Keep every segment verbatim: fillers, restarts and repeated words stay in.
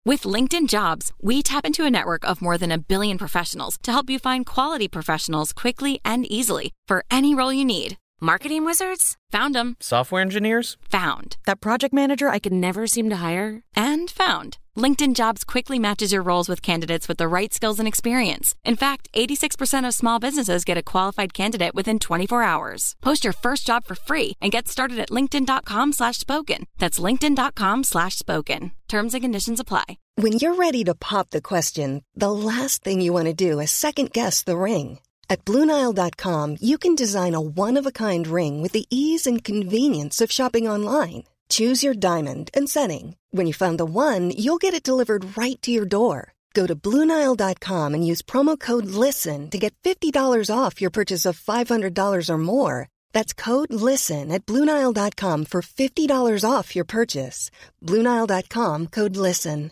With LinkedIn Jobs, we tap into a network of more than a billion professionals to help you find quality professionals quickly and easily for any role you need. Marketing wizards? Found them. Software engineers? Found. That project manager I could never seem to hire? And found. LinkedIn Jobs quickly matches your roles with candidates with the right skills and experience. In fact, eighty-six percent of small businesses get a qualified candidate within twenty-four hours. Post your first job for free and get started at linkedin.com slash spoken. That's linkedin.com slash spoken. Terms and conditions apply. When you're ready to pop the question, the last thing you want to do is second-guess the ring. At Blue Nile dot com, you can design a one-of-a-kind ring with the ease and convenience of shopping online. Choose your diamond and setting. When you find the one, you'll get it delivered right to your door. Go to Blue Nile dot com and use promo code LISTEN to get fifty dollars off your purchase of five hundred dollars or more. That's code LISTEN at Blue Nile dot com for fifty dollars off your purchase. Blue Nile dot com, code LISTEN.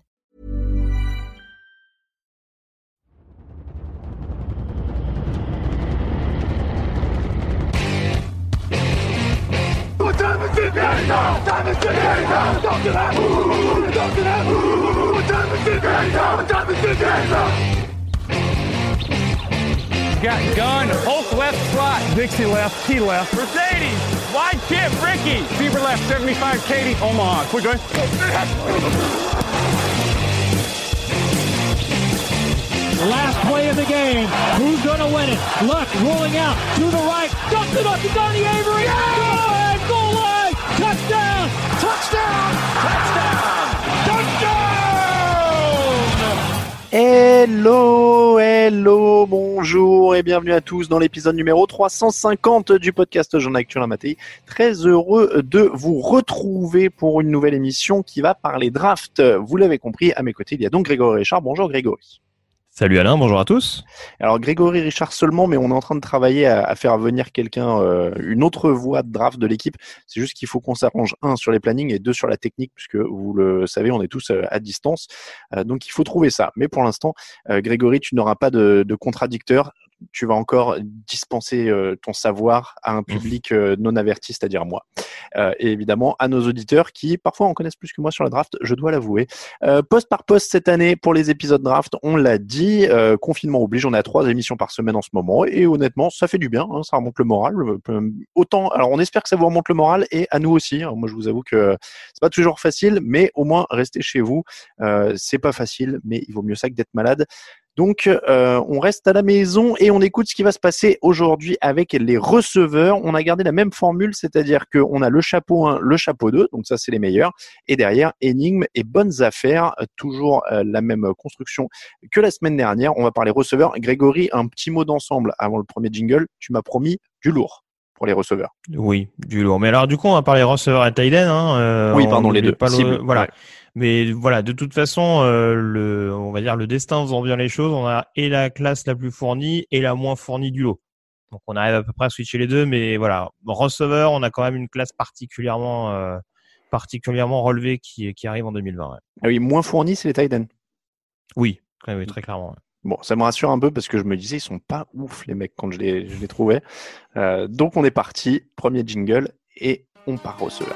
Got gun, Hulk left slot, Dixie left, T left, Mercedes, wide chip, Ricky, Fever left, seventy-five, Katie, Omaha, quick going. Last play of the game, who's gonna win it? Luck rolling out to the right, dumps it up to Donnie Avery, yeah! Go ahead, goal line, touchdown, touchdown, touchdown, touchdown! Hello, hello, bonjour et bienvenue à tous dans l'épisode numéro trois cent cinquante du podcast Jean Actuel Mattei. Très heureux de vous retrouver pour une nouvelle émission qui va parler draft. Vous l'avez compris, à mes côtés, il y a donc Grégory Richard. Bonjour Grégory. Salut Alain, bonjour à tous. Alors Grégory Richard seulement, mais on est en train de travailler à, à faire venir quelqu'un, euh, une autre voix de draft de l'équipe. C'est juste qu'il faut qu'on s'arrange, un, sur les plannings et deux, sur la technique, puisque vous le savez, on est tous euh, à distance. Euh, donc il faut trouver ça. Mais pour l'instant, euh, Grégory, tu n'auras pas de, de contradicteur. Tu vas encore dispenser euh, ton savoir à un public euh, non averti, c'est-à-dire moi. Euh, et évidemment, à nos auditeurs qui, parfois, en connaissent plus que moi sur la draft, je dois l'avouer. Euh, poste par poste cette année pour les épisodes draft, on l'a dit, euh, confinement oblige, on a trois émissions par semaine en ce moment. Et honnêtement, ça fait du bien, hein, ça remonte le moral. Euh, autant, alors on espère que ça vous remonte le moral et à nous aussi. Alors, moi, je vous avoue que c'est pas toujours facile, mais au moins, restez chez vous. Euh, c'est pas facile, mais il vaut mieux ça que d'être malade. Donc, euh, on reste à la maison et on écoute ce qui va se passer aujourd'hui avec les receveurs. On a gardé la même formule, c'est-à-dire qu'on a le chapeau un, le chapeau deux, donc ça c'est les meilleurs. Et derrière, énigmes et bonnes affaires, toujours euh, la même construction que la semaine dernière. On va parler receveurs. Grégory, un petit mot d'ensemble avant le premier jingle. Tu m'as promis du lourd pour les receveurs. Oui, du lourd. Mais alors du coup, on va parler receveurs et tight end. Hein, euh, oui, pardon, les deux. Pas le, voilà. Ouais. Mais voilà, de toute façon, euh, le, on va dire le destin faisant bien les choses, on a et la classe la plus fournie et la moins fournie du lot. Donc on arrive à peu près à switcher les deux, mais voilà, receveur, on a quand même une classe particulièrement, euh, particulièrement relevée qui, qui arrive en deux mille vingt. Ouais. Ah oui, moins fournie, c'est les tight ends. Oui, oui, très clairement. Ouais. Bon, ça me rassure un peu parce que je me disais, ils sont pas ouf les mecs quand je les, je les trouvais. Euh, donc on est parti, premier jingle et on part receveur.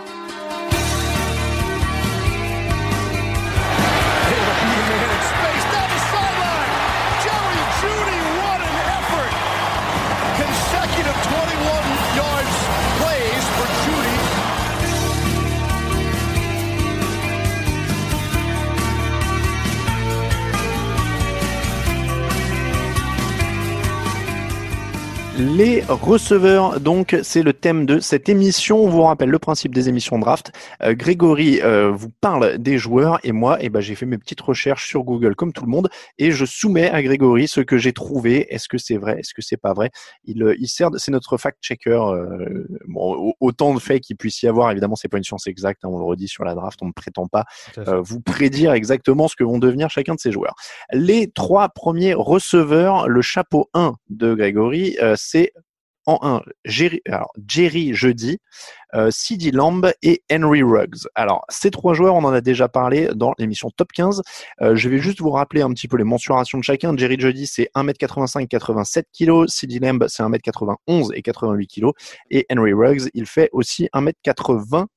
Les receveurs, donc, c'est le thème de cette émission. On vous rappelle le principe des émissions draft. Euh, Grégory euh, vous parle des joueurs et moi, eh ben, j'ai fait mes petites recherches sur Google comme tout le monde et je soumets à Grégory ce que j'ai trouvé. Est-ce que c'est vrai? Est-ce que c'est pas vrai? Il, il sert, c'est notre fact-checker. Euh, bon, autant de faits qu'il puisse y avoir. Évidemment, c'est pas une science exacte. Hein, on le redit sur la draft. On ne prétend pas euh, vous prédire exactement ce que vont devenir chacun de ces joueurs. Les trois premiers receveurs, le chapeau un de Grégory, euh, c'est en un, Jerry, alors, Jerry Jeudy, euh, CeeDee Lamb et Henry Ruggs. Alors, ces trois joueurs, on en a déjà parlé dans l'émission Top quinze. Euh, je vais juste vous rappeler un petit peu les mensurations de chacun. Jerry Jeudy, c'est un mètre quatre-vingt-cinq, quatre-vingt-sept kilos. CeeDee Lamb, c'est un mètre quatre-vingt-onze et quatre-vingt-huit kilos. Et Henry Ruggs, il fait aussi un mètre quatre-vingts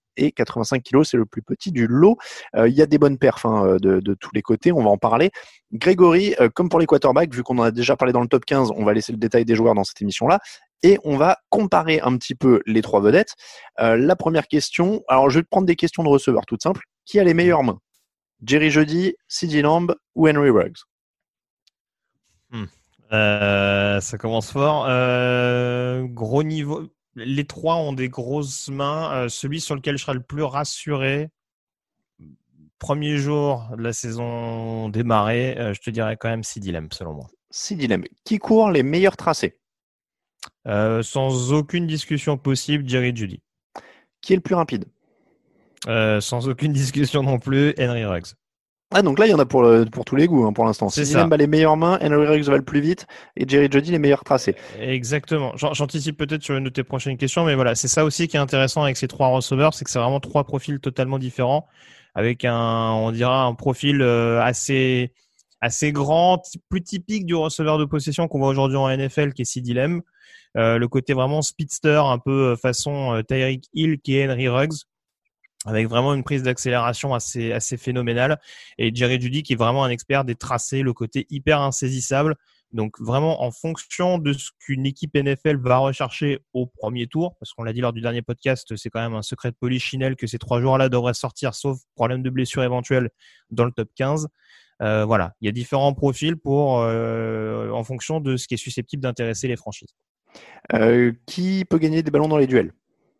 et quatre-vingt-cinq kilos, c'est le plus petit du lot. Euh, il y a des bonnes perfs hein, de, de tous les côtés, on va en parler. Grégory, euh, comme pour les quarterbacks, vu qu'on en a déjà parlé dans le top quinze, on va laisser le détail des joueurs dans cette émission-là. Et on va comparer un petit peu les trois vedettes. Euh, la première question, alors je vais te prendre des questions de receveurs toutes simples. Qui a les meilleures mains? Jerry Jeudy, CeeDee Lamb ou Henry Ruggs? Hmm. Euh, ça commence fort. Euh, gros niveau. Les trois ont des grosses mains. Euh, celui sur lequel je serai le plus rassuré, premier jour de la saison démarrée, euh, je te dirais quand même CeeDee Lamb, selon moi. CeeDee Lamb. Qui court les meilleurs tracés? euh, Sans aucune discussion possible, Jerry Jeudy. Qui est le plus rapide? euh, Sans aucune discussion non plus, Henry Ruggs. Ah, donc là, il y en a pour, le, pour tous les goûts hein, pour l'instant. CeeDee Lamb a les meilleures mains, Henry Ruggs va le plus vite et Jerry Jeudy les meilleurs tracés. Exactement. J'anticipe peut-être sur une de tes prochaines questions, mais voilà, c'est ça aussi qui est intéressant avec ces trois receveurs, c'est que c'est vraiment trois profils totalement différents, avec un, on dira, un profil assez, assez grand, plus typique du receveur de possession qu'on voit aujourd'hui en N F L, qui est CeeDee Lamb. Euh, le côté vraiment speedster, un peu façon euh, Tyreek Hill, qui est Henry Ruggs, avec vraiment une prise d'accélération assez assez phénoménale, et Jerry Jeudy qui est vraiment un expert des tracés, le côté hyper insaisissable. Donc vraiment en fonction de ce qu'une équipe N F L va rechercher au premier tour, parce qu'on l'a dit lors du dernier podcast, c'est quand même un secret de polichinelle que ces trois joueurs-là devraient sortir, sauf problème de blessure éventuel, dans le top quinze. Euh, voilà, il y a différents profils pour euh, en fonction de ce qui est susceptible d'intéresser les franchises. Euh, qui peut gagner des ballons dans les duels?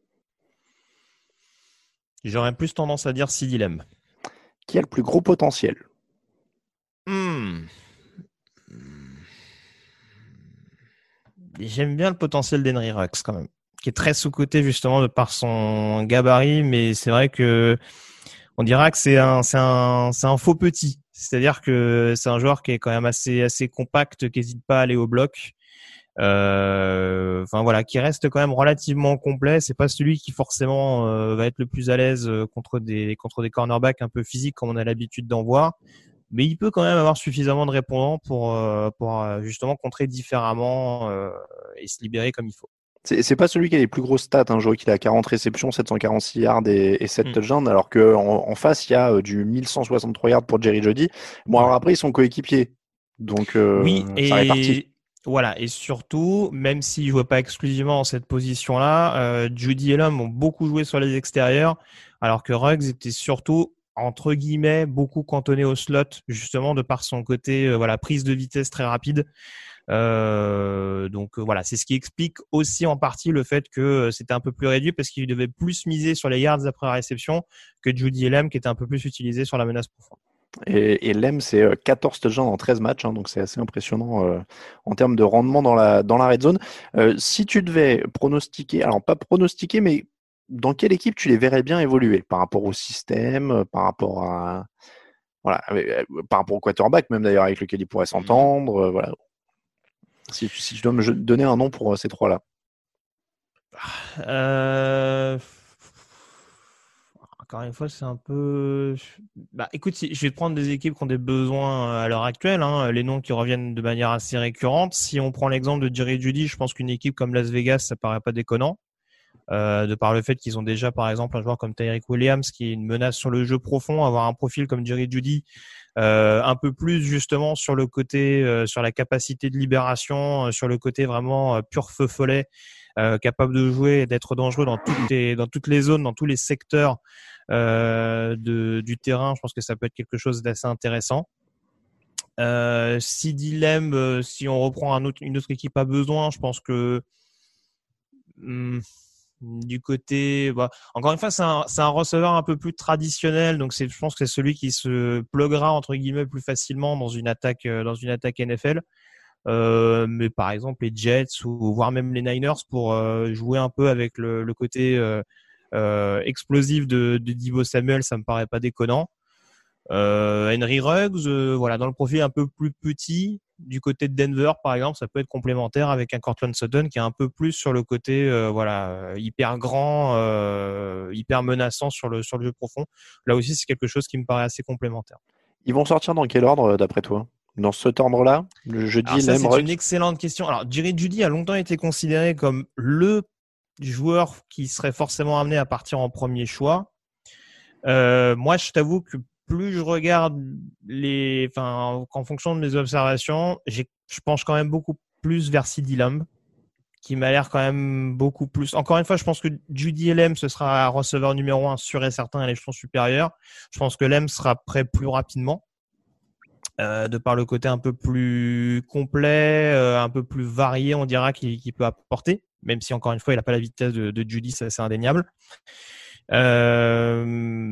J'aurais plus tendance à dire CeeDee Lamb. Qui a le plus gros potentiel? Hmm. J'aime bien le potentiel d'Henry Ruggs quand même, qui est très sous-coté justement de par son gabarit, mais c'est vrai que on dira que c'est un, c'est un, c'est un faux petit. C'est-à-dire que c'est un joueur qui est quand même assez, assez compact, qui n'hésite pas à aller au bloc. Euh, enfin voilà, qui reste quand même relativement complet. C'est pas celui qui forcément euh, va être le plus à l'aise contre des contre des cornerbacks un peu physiques comme on a l'habitude d'en voir, mais il peut quand même avoir suffisamment de répondants pour euh, pour euh, justement contrer différemment euh, et se libérer comme il faut. C'est, c'est pas celui qui a les plus grosses stats. Hein. Je vois qu'il a quarante réceptions, sept cent quarante-six yards et, et sept Mm. touchdowns, alors que en, en face il y a euh, du mille cent soixante-trois yards pour Jerry Jeudy. Bon, Ouais. alors après ils sont coéquipiers, donc euh, Oui, ça répartit. et voilà, et surtout, même s'il ne jouait pas exclusivement dans cette position-là, euh, Jeudy et Lamb ont beaucoup joué sur les extérieurs, alors que Ruggs était surtout, entre guillemets, beaucoup cantonné au slot, justement, de par son côté euh, voilà, prise de vitesse très rapide. Euh, donc euh, voilà, c'est ce qui explique aussi en partie le fait que euh, c'était un peu plus réduit, parce qu'il devait plus miser sur les yards après la réception que Jeudy et Lamb, qui étaient un peu plus utilisés sur la menace profonde. Et, et Lamb, c'est quatorze touchdowns en treize matchs, hein, donc c'est assez impressionnant euh, en termes de rendement dans la, dans la red zone. Euh, si tu devais pronostiquer, alors pas pronostiquer, mais dans quelle équipe tu les verrais bien évoluer par rapport au système, par rapport à voilà, euh, par rapport au quarterback même d'ailleurs avec lequel ils pourraient s'entendre, euh, voilà. Si, si tu dois me donner un nom pour euh, ces trois-là. Euh... Encore une fois, c'est un peu... Bah, écoute, je vais te prendre des équipes qui ont des besoins à l'heure actuelle, hein, les noms qui reviennent de manière assez récurrente. Si on prend l'exemple de Jerry Jeudy, je pense qu'une équipe comme Las Vegas, ça paraît pas déconnant, euh, de par le fait qu'ils ont déjà, par exemple, un joueur comme Tyreek Williams qui est une menace sur le jeu profond, avoir un profil comme Jerry Jeudy, euh, un peu plus justement sur le côté, euh, sur la capacité de libération, euh, sur le côté vraiment euh, pur feu follet, euh, capable de jouer et d'être dangereux dans toutes les, dans toutes les zones, dans tous les secteurs euh, de, du terrain. Je pense que ça peut être quelque chose d'assez intéressant. Euh, CeeDee Lamb, euh, si on reprend un autre, une autre équipe a besoin, je pense que hum, du côté, bah, encore une fois, c'est un, c'est un receveur un peu plus traditionnel, donc c'est, je pense que c'est celui qui se pluguera entre guillemets plus facilement dans une attaque, dans une attaque N F L. Euh, mais par exemple les Jets ou voire même les Niners pour euh, jouer un peu avec le, le côté euh, euh, explosif de, de Deebo Samuel, ça me paraît pas déconnant. Euh, Henry Ruggs, euh, voilà, dans le profil un peu plus petit du côté de Denver par exemple, ça peut être complémentaire avec un Courtland Sutton qui est un peu plus sur le côté euh, voilà, hyper grand, euh, hyper menaçant sur le sur le jeu profond. Là aussi c'est quelque chose qui me paraît assez complémentaire. Ils vont sortir dans quel ordre d'après toi? Dans cet ordre-là, le jeudi, Alors ça, Lamb, c'est Ruggs. une excellente question. Alors, Jerry Jeudy a longtemps été considéré comme le joueur qui serait forcément amené à partir en premier choix. Euh, moi, je t'avoue que plus je regarde les, enfin, en fonction de mes observations, j'ai, je penche quand même beaucoup plus vers CeeDee Lamb, qui m'a l'air quand même beaucoup plus. Encore une fois, je pense que Judy Lamb, ce sera receveur numéro un sûr et certain à l'échelon supérieur. Je pense que Lamb sera prêt plus rapidement, euh, de par le côté un peu plus complet, euh, un peu plus varié, on dira, qu'il, qu'il peut apporter, même si encore une fois, il n'a pas la vitesse de, de Judy, ça c'est indéniable. Euh,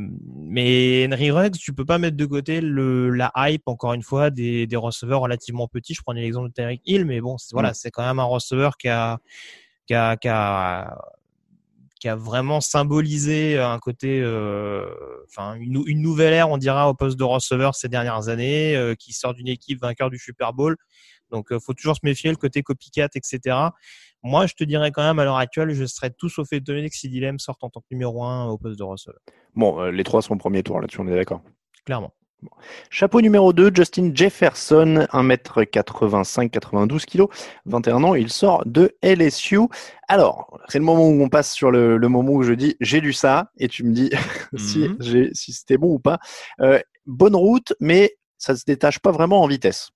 mais Henry Ruggs, tu peux pas mettre de côté le, la hype, encore une fois, des, des receveurs relativement petits. Je prenais l'exemple de Tyreek Hill, mais bon, c'est, voilà, c'est quand même un receveur qui a, qui a, qui a, qui a vraiment symbolisé un côté, euh, enfin, une, une nouvelle ère, on dira, au poste de receveur ces dernières années, euh, qui sort d'une équipe vainqueur du Super Bowl. Donc, euh, faut toujours se méfier, le côté copycat, et cetera. Moi, je te dirais quand même, à l'heure actuelle, je serais tout sauf étonné que CeeDee Lamb sorte en tant que numéro un au poste de receveur. Bon, euh, les trois sont au premier tour, là-dessus, on est d'accord. Clairement. Bon. Chapeau numéro deux, Justin Jefferson, un mètre quatre-vingt-cinq, quatre-vingt-douze kilos, vingt et un ans, il sort de L S U. Alors, c'est le moment où on passe sur le, le moment où je dis j'ai lu ça, et tu me dis si, Mm-hmm. j'ai, si c'était bon ou pas. Euh, bonne route, mais ça se détache pas vraiment en vitesse.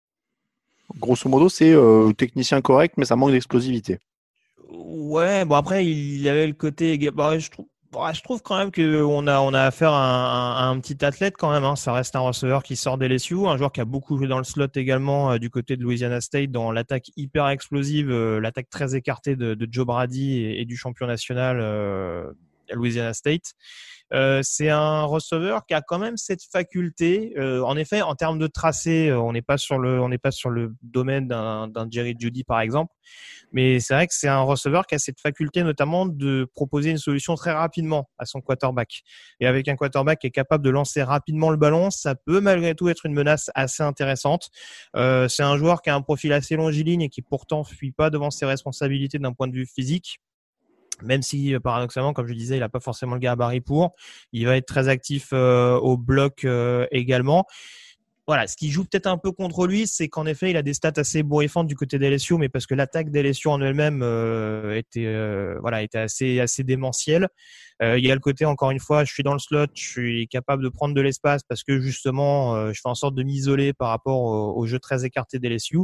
Grosso modo, c'est euh, technicien correct, mais ça manque d'explosivité. Ouais, bon après il y avait le côté, bah, je trouve, bah, je trouve quand même que on a on a affaire à un, à un petit athlète quand même. Hein. Ça reste un receveur qui sort d'L S U, un joueur qui a beaucoup joué dans le slot également euh, du côté de Louisiana State dans l'attaque hyper explosive, euh, l'attaque très écartée de, de Joe Brady et, et du champion national euh, Louisiana State. Euh, c'est un receveur qui a quand même cette faculté. Euh, en effet, en termes de tracé, euh, on n'est pas sur le, on n'est pas sur le domaine d'un, d'un Jerry Jeudy par exemple. Mais c'est vrai que c'est un receveur qui a cette faculté notamment de proposer une solution très rapidement à son quarterback. Et avec un quarterback qui est capable de lancer rapidement le ballon, ça peut malgré tout être une menace assez intéressante. Euh, c'est un joueur qui a un profil assez longiligne et qui pourtant fuit pas devant ses responsabilités d'un point de vue physique. Même si, paradoxalement, comme je disais, il n'a pas forcément le gabarit pour. Il va être très actif euh, au bloc euh, également. Voilà, ce qui joue peut-être un peu contre lui, c'est qu'en effet, il a des stats assez bourrifantes du côté d'L S U, mais parce que l'attaque d'L S U en elle-même euh, était, euh, voilà, était assez, assez démentielle. Euh, il y a le côté, encore une fois, je suis dans le slot, je suis capable de prendre de l'espace parce que justement, euh, je fais en sorte de m'isoler par rapport au, au jeu très écarté d'L S U.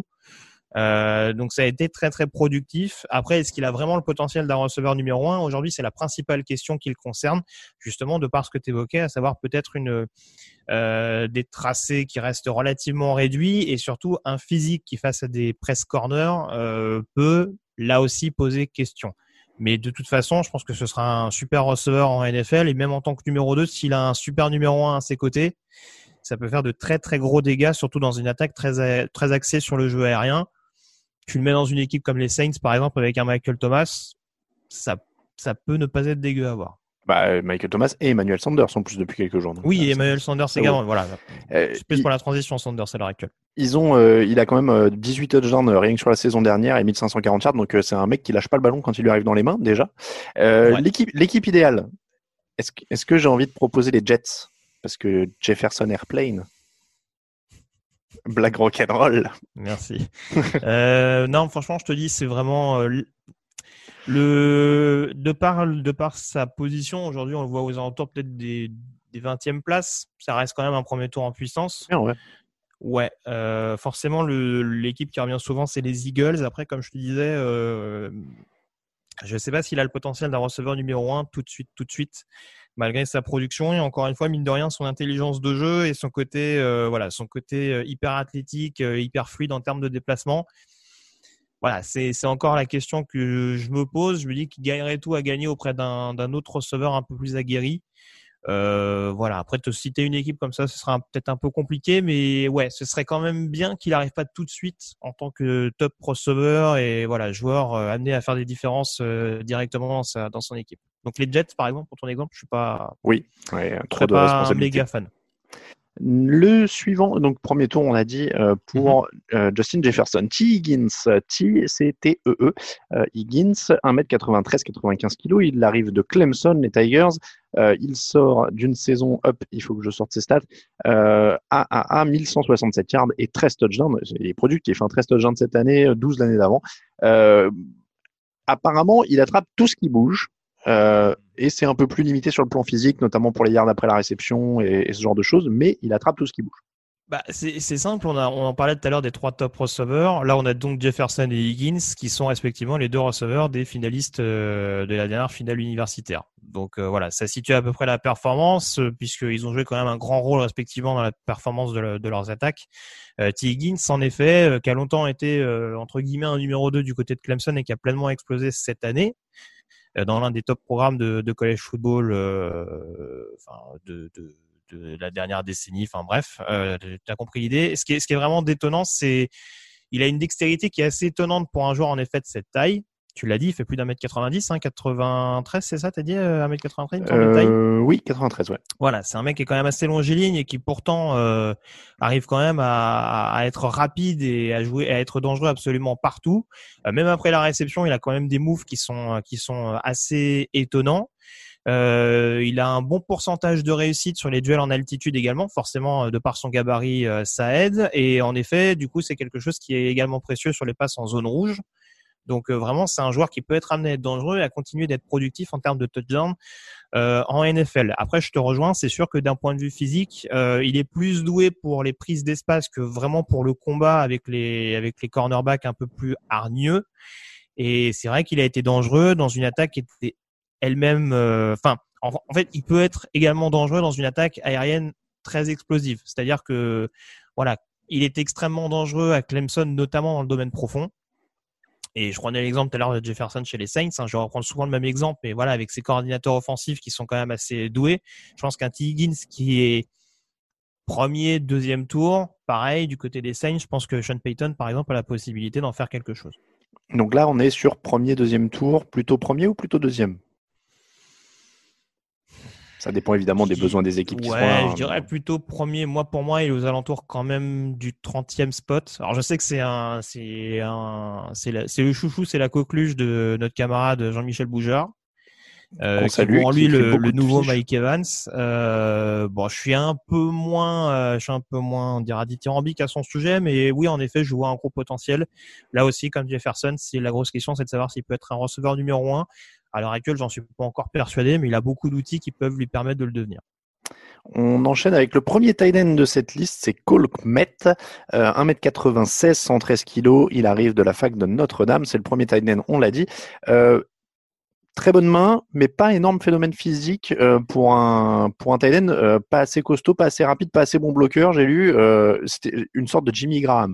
Euh, donc ça a été très très productif. Après, est-ce qu'il a vraiment le potentiel d'un receveur numéro un? Aujourd'hui, c'est la principale question qui le concerne, justement de par ce que tu évoquais, à savoir peut-être une euh, des tracés qui restent relativement réduits et surtout un physique qui face à des press corners euh, peut là aussi poser question. Mais de toute façon, je pense que ce sera un super receveur en N F L et même en tant que numéro deux, s'il a un super numéro un à ses côtés, ça peut faire de très très gros dégâts, surtout dans une attaque très très axée sur le jeu aérien. Tu le mets dans une équipe comme les Saints, par exemple, avec un Michael Thomas, ça, ça peut ne pas être dégueu à voir. Bah, Michael Thomas et Emmanuel Sanders en plus depuis quelques jours. Donc, oui, euh, Emmanuel Sanders également. Ouais. Voilà. Euh, C'est plus il, pour la transition Sanders à l'heure actuelle. Ils ont, euh, il a quand même euh, dix-huit touchdowns euh, rien que sur la saison dernière et mille cinq cent quarante yards. Donc euh, c'est un mec qui lâche pas le ballon quand il lui arrive dans les mains déjà. Euh, Ouais. L'équipe, l'équipe idéale. Est-ce, que- est-ce que j'ai envie de proposer les Jets parce que Jefferson Airplane. Black rock'n'roll. Merci. euh, non, franchement, je te dis, c'est vraiment euh, le de par de par sa position. Aujourd'hui, on le voit aux alentours peut-être des des vingtièmes places. Ça reste quand même un premier tour en puissance. Bien, ouais. Ouais, euh, forcément, le, l'équipe qui revient souvent, c'est les Eagles. Après, comme je te disais, euh, je ne sais pas s'il a le potentiel d'un receveur numéro un tout de suite, tout de suite, malgré sa production et encore une fois, mine de rien, son intelligence de jeu et son côté, euh, voilà, son côté euh, hyper athlétique, euh, hyper fluide en termes de déplacement. Voilà, c'est, c'est encore la question que je me pose. Je me dis qu'il gagnerait tout à gagner auprès d'un, d'un autre receveur un peu plus aguerri. Euh, voilà. Après, te citer une équipe comme ça, ce sera peut-être un peu compliqué, mais ouais, ce serait quand même bien qu'il n'arrive pas tout de suite en tant que top receveur et voilà, joueur euh, amené à faire des différences euh, directement dans, sa, dans son équipe. Donc les Jets, par exemple, pour ton exemple, je suis pas, Oui, ouais, je trop serais de pas un responsabilités. méga fan. Le suivant, donc premier tour, on l'a dit, euh, pour mm-hmm. euh, Justin Jefferson. T. Higgins, T, c'est T E E. Euh, Higgins, un mètre quatre-vingt-treize, quatre-vingt-quinze kilos. Il arrive de Clemson, les Tigers. Euh, il sort d'une saison up, il faut que je sorte ses stats, euh, à, à, à mille cent soixante-sept yards et treize touchdowns. Il est productif, hein, treize touchdowns cette année, douze l'année d'avant. Euh, apparemment, il attrape tout ce qui bouge. Euh, et c'est un peu plus limité sur le plan physique, notamment pour les yards après la réception et, et ce genre de choses, mais il attrape tout ce qui bouge. Bah, c'est, c'est simple, on, a, on en parlait tout à l'heure des trois top receveurs. Là, on a donc Jefferson et Higgins qui sont respectivement les deux receveurs des finalistes euh, de la dernière finale universitaire. Donc euh, voilà, ça situe à peu près la performance euh, puisqu'ils ont joué quand même un grand rôle respectivement dans la performance de, le, de leurs attaques. Euh, T. Higgins, en effet, euh, qui a longtemps été euh, entre guillemets un numéro deux du côté de Clemson et qui a pleinement explosé cette année euh, dans l'un des top programmes de, de college football euh, enfin, de, de de la dernière décennie, enfin bref, euh, tu as compris l'idée. Ce qui est, ce qui est vraiment détonnant, c'est il a une dextérité qui est assez étonnante pour un joueur en effet de cette taille. Tu l'as dit, il fait plus d'un mètre quatre-vingt-dix, hein, quatre-vingt-treize, c'est ça, t'as dit, un mètre quatre-vingt-treize, il me de taille. Euh, oui, quatre-vingt-treize, ouais. Voilà, c'est un mec qui est quand même assez longiligne et qui pourtant euh, arrive quand même à, à être rapide et à jouer, à être dangereux absolument partout. Euh, même après la réception, il a quand même des moves qui sont qui sont assez étonnants. Euh, il a un bon pourcentage de réussite sur les duels en altitude également, forcément de par son gabarit euh, ça aide, et en effet du coup c'est quelque chose qui est également précieux sur les passes en zone rouge. Donc euh, vraiment c'est un joueur qui peut être amené à être dangereux et à continuer d'être productif en termes de touchdown euh, en N F L. Après je te rejoins, c'est sûr que d'un point de vue physique euh, il est plus doué pour les prises d'espace que vraiment pour le combat avec les avec les cornerbacks un peu plus hargneux, et c'est vrai qu'il a été dangereux dans une attaque qui était elle-même, enfin, euh, en, en fait, il peut être également dangereux dans une attaque aérienne très explosive. C'est-à-dire que, voilà, il est extrêmement dangereux à Clemson, notamment dans le domaine profond. Et je prenais l'exemple tout à l'heure de Jefferson chez les Saints. Hein, je vais reprendre souvent le même exemple, mais voilà, avec ses coordinateurs offensifs qui sont quand même assez doués. Je pense qu'un T. Higgins qui est premier, deuxième tour, pareil, du côté des Saints, je pense que Sean Payton, par exemple, a la possibilité d'en faire quelque chose. Donc là, on est sur premier, deuxième tour, plutôt premier ou plutôt deuxième ? Ça dépend évidemment des je besoins des équipes qui ouais, sont là. Je dirais plutôt premier. Moi, pour moi, il est aux alentours quand même du trentième spot. Alors, je sais que c'est un, c'est un, c'est, la, c'est le chouchou, c'est la coqueluche de notre camarade Jean-Michel Boujard. Euh, qui voit en lui le, le nouveau Mike Evans. Euh, bon, je suis un peu moins, euh, je suis un peu moins, on dira, dithyrambique à son sujet, mais oui, en effet, je vois un gros potentiel. Là aussi, comme Jefferson, c'est la grosse question, c'est de savoir s'il peut être un receveur numéro un. À l'heure actuelle, j'en suis pas encore persuadé, mais il a beaucoup d'outils qui peuvent lui permettre de le devenir. On enchaîne avec le premier tight end de cette liste, c'est Cole Kmet, euh, un mètre quatre-vingt-seize, cent treize kilos. Il arrive de la fac de Notre-Dame, c'est le premier tight end, on l'a dit. Euh, Très bonne main, mais pas énorme phénomène physique euh, pour un pour un tight end, euh, pas assez costaud, pas assez rapide, pas assez bon bloqueur. J'ai lu, euh, c'était une sorte de Jimmy Graham.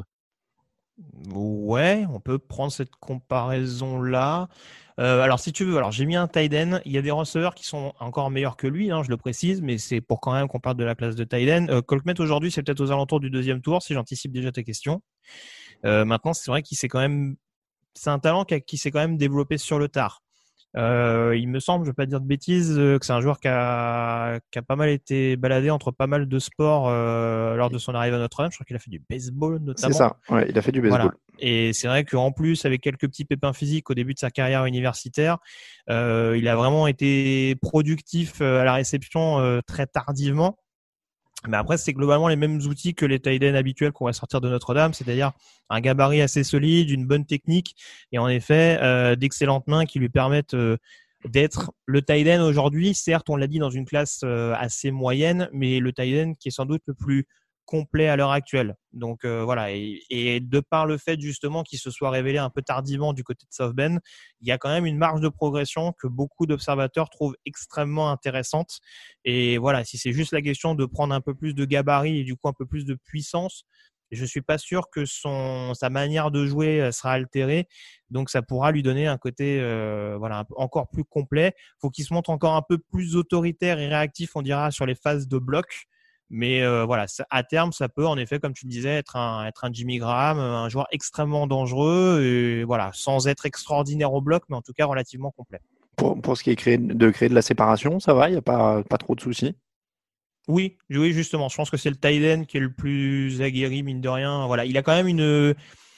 Ouais, on peut prendre cette comparaison-là. Euh, alors, si tu veux, alors j'ai mis un tight end. Il y a des receveurs qui sont encore meilleurs que lui, hein, je le précise, mais c'est pour quand même qu'on parle de la classe de tight end. Euh, Cole Kmet aujourd'hui, c'est peut-être aux alentours du deuxième tour, si j'anticipe déjà ta question. Euh, maintenant, c'est vrai qu'il s'est quand même, c'est un talent qui, qui s'est quand même développé sur le tard. Euh, il me semble, je ne vais pas dire de bêtises, euh, que c'est un joueur qui a, qui a pas mal été baladé entre pas mal de sports euh, lors de son arrivée à Notre-Dame. Je crois qu'il a fait du baseball notamment. C'est ça, ouais, il a fait du baseball. Voilà. Et c'est vrai qu'en plus, avec quelques petits pépins physiques au début de sa carrière universitaire, euh, il a vraiment été productif à la réception euh, très tardivement. Mais après, c'est globalement les mêmes outils que les tight ends habituels qu'on va sortir de Notre-Dame, c'est-à-dire un gabarit assez solide, une bonne technique et en effet euh, d'excellentes mains qui lui permettent euh, d'être le tight end aujourd'hui. Certes, on l'a dit, dans une classe euh, assez moyenne, mais le tight end qui est sans doute le plus complet à l'heure actuelle. Donc euh, voilà, et, et de par le fait justement qu'il se soit révélé un peu tardivement du côté de South Bend, il y a quand même une marge de progression que beaucoup d'observateurs trouvent extrêmement intéressante. Et voilà, si c'est juste la question de prendre un peu plus de gabarit et du coup un peu plus de puissance, je suis pas sûr que son sa manière de jouer sera altérée. Donc ça pourra lui donner un côté euh, voilà encore plus complet. Faut qu'il se montre encore un peu plus autoritaire et réactif, on dira, sur les phases de bloc. Mais euh, voilà, ça, à terme, ça peut en effet, comme tu le disais, être un, être un Jimmy Graham, un joueur extrêmement dangereux, et voilà, sans être extraordinaire au bloc, mais en tout cas relativement complet. Pour, pour ce qui est créé, de créer de la séparation, ça va, il n'y a pas, pas trop de soucis? Oui, oui, justement, je pense que c'est le tight end qui est le plus aguerri, mine de rien. Voilà, il a quand même une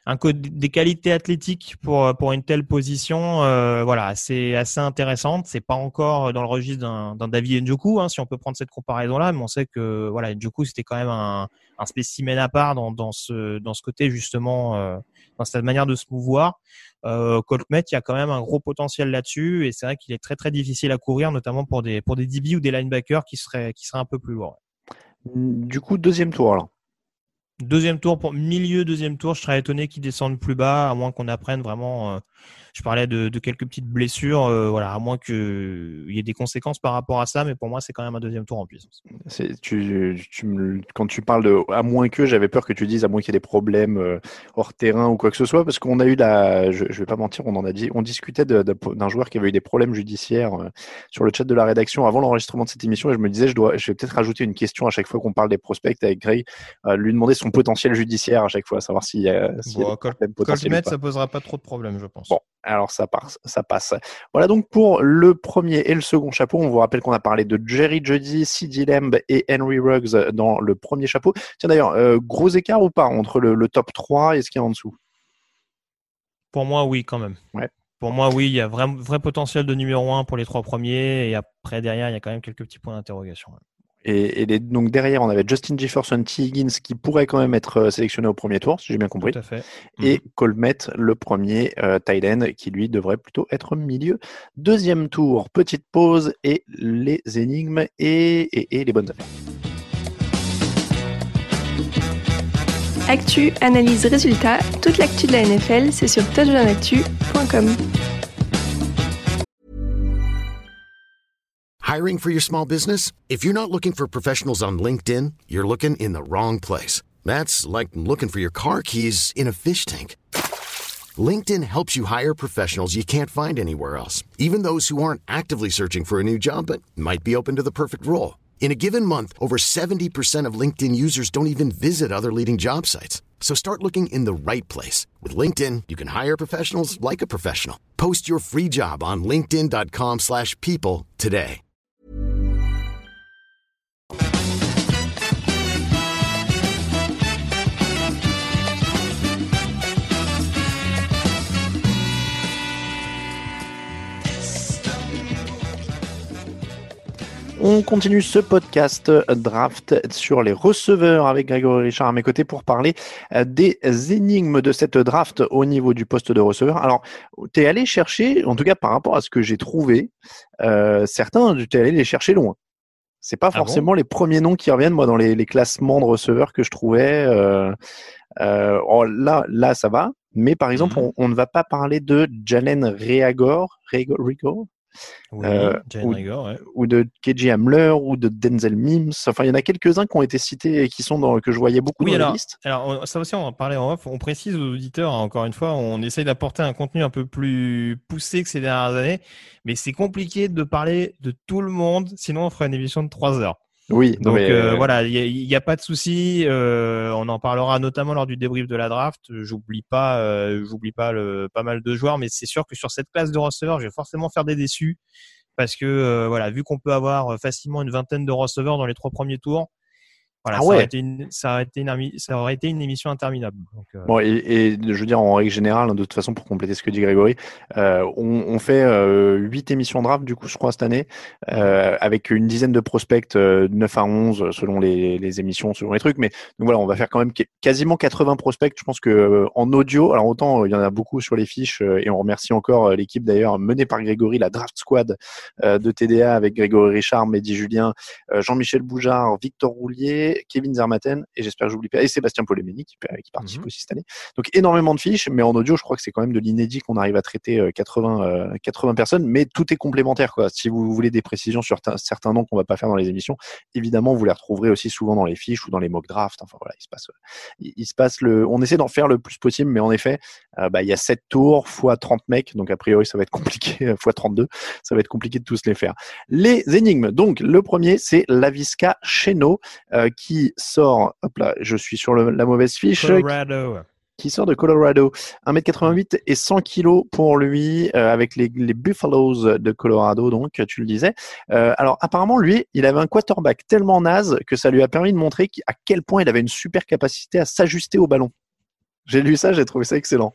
un co- des qualités athlétiques pour pour une telle position, euh, voilà, c'est assez intéressante. C'est pas encore dans le registre d'un, d'un David Njoku, hein, si on peut prendre cette comparaison-là, mais on sait que voilà, Njoku c'était quand même un, un spécimen à part dans dans ce dans ce côté justement, euh, dans cette manière de se mouvoir. Euh, Cole Kmet, il y a quand même un gros potentiel là-dessus, et c'est vrai qu'il est très très difficile à courir, notamment pour des pour des D B ou des linebackers qui seraient qui seraient un peu plus lourds. Du coup, deuxième tour alors. Deuxième tour, pour milieu deuxième tour, je serais étonné qu'ils descendent plus bas, à moins qu'on apprenne vraiment. Euh, je parlais de, de quelques petites blessures, euh, voilà, à moins qu'il y ait des conséquences par rapport à ça, mais pour moi, c'est quand même un deuxième tour en puissance. C'est, tu, tu me- quand tu parles de à moins que, j'avais peur que tu dises à moins qu'il y ait des problèmes euh, hors terrain ou quoi que ce soit, parce qu'on a eu la, je, je vais pas mentir, on en a dit, on discutait de, de- d'un joueur qui avait eu des problèmes judiciaires euh, sur le chat de la rédaction avant l'enregistrement de cette émission, et je me disais, je dois, je vais peut-être rajouter une question à chaque fois qu'on parle des prospects avec Greg, euh, lui demander son potentiel judiciaire à chaque fois, savoir s'il y a, s'il y a Bon, des Col- problèmes Colt potentiels ou Met, pas. ça posera pas trop de problèmes, je pense. Bon, alors ça passe, ça passe. Voilà donc pour le premier et le second chapeau. On vous rappelle qu'on a parlé de Jerry Jeudy, CeeDee Lamb et Henry Ruggs dans le premier chapeau. Tiens d'ailleurs, euh, gros écart ou pas entre le, le top trois et ce qu'il y a en dessous? Pour moi, oui, quand même. Ouais. Pour moi, oui, il y a vrai, vrai potentiel de numéro un pour les trois premiers, et après, derrière, il y a quand même quelques petits points d'interrogation. Et, et les, donc derrière, on avait Justin Jefferson, T. Higgins qui pourrait quand même être euh, sélectionné au premier tour, si j'ai bien compris. Tout à fait. Et Mhm. Cole Kmet, le premier euh, tight end, qui lui devrait plutôt être milieu. Deuxième tour, petite pause et les énigmes et, et, et les bonnes affaires. Actu, analyse, résultat, toute l'actu de la N F L, c'est sur touchdown actu point com. Hiring for your small business? If you're not looking for professionals on LinkedIn, you're looking in the wrong place. That's like looking for your car keys in a fish tank. LinkedIn helps you hire professionals you can't find anywhere else, even those who aren't actively searching for a new job but might be open to the perfect role. In a given month, over seventy percent of LinkedIn users don't even visit other leading job sites. So start looking in the right place. With LinkedIn, you can hire professionals like a professional. Post your free job on linkedin dot com slash people today. On continue ce podcast draft sur les receveurs avec Grégory Richard à mes côtés pour parler des énigmes de cette draft au niveau du poste de receveur. Alors, tu es allé chercher, en tout cas par rapport à ce que j'ai trouvé, euh, certains, tu es allé les chercher loin. C'est pas Ah forcément bon les premiers noms qui reviennent, moi, dans les, les classements de receveurs que je trouvais. Euh, euh, oh, là, là, ça va. Mais par exemple, Mhm. on, on ne va pas parler de Jalen Reagor, Reagor, Reagor Oui, euh, Jalen ou, Reagor, ouais. ou de K J Hamler ou de Denzel Mims. Enfin, il y en a quelques-uns qui ont été cités et qui sont dans, que je voyais beaucoup Oui, dans alors, la liste. alors on- ça aussi, on en parlait en off. On précise aux auditeurs, hein, encore une fois, on essaye d'apporter un contenu un peu plus poussé que ces dernières années, mais c'est compliqué de parler de tout le monde, sinon on ferait une émission de trois heures. Oui, non Donc mais euh, euh, voilà, il y a, y a pas de souci. Euh, on en parlera notamment lors du débrief de la draft. J'oublie pas, euh, j'oublie pas le pas mal de joueurs, mais c'est sûr que sur cette classe de receveurs, je vais forcément faire des déçus parce que euh, voilà, vu qu'on peut avoir facilement une vingtaine de receveurs dans les trois premiers tours, voilà, ah ça aurait ouais. été une, ça aurait été une, ami- ça aurait été une émission interminable. Donc, euh, Bon, et, et je veux dire, en règle générale, hein, de toute façon, pour compléter ce que dit Grégory, euh, on, on fait euh, huit émissions draft, du coup, je crois, cette année, euh, avec une dizaine de prospects, euh, neuf à onze, selon les, les émissions, selon les trucs. Mais donc voilà, on va faire quand même qu- quasiment quatre-vingts prospects. Je pense que euh, en audio, alors autant euh, il y en a beaucoup sur les fiches, euh, et on remercie encore euh, l'équipe d'ailleurs menée par Grégory, la Draft Squad euh, de T D A avec Grégory Richard, Mehdi Julien, euh, Jean-Michel Boujard, Victor Roulier, Kevin Zermatten, et j'espère que j'oublie pas, et Sébastien Polémeni qui, qui participe Mhm. aussi cette année. Donc énormément de fiches, mais en audio, je crois que c'est quand même de l'inédit qu'on arrive à traiter euh, quatre-vingts, euh, quatre-vingts personnes, mais tout est complémentaire, quoi. Si vous voulez des précisions sur t- certains noms qu'on va pas faire dans les émissions, évidemment, vous les retrouverez aussi souvent dans les fiches ou dans les mock drafts. Enfin voilà, il se passe, il, il se passe le, on essaie d'en faire le plus possible, mais en effet, euh, bah il y a sept tours fois trente mecs, donc a priori ça va être compliqué, fois trente-deux, ça va être compliqué de tous les faire. Les énigmes, donc le premier c'est Laviska Shenault, euh, qui sort, hop là, je suis sur le, la mauvaise fiche, Colorado. qui sort de Colorado, un mètre quatre-vingt-huit et cent kilos pour lui, euh, avec les, les Buffaloes de Colorado, donc tu le disais. Euh, alors apparemment, lui, il avait un quarterback tellement naze que ça lui a permis de montrer à quel point il avait une super capacité à s'ajuster au ballon. J'ai lu ça, j'ai trouvé ça excellent.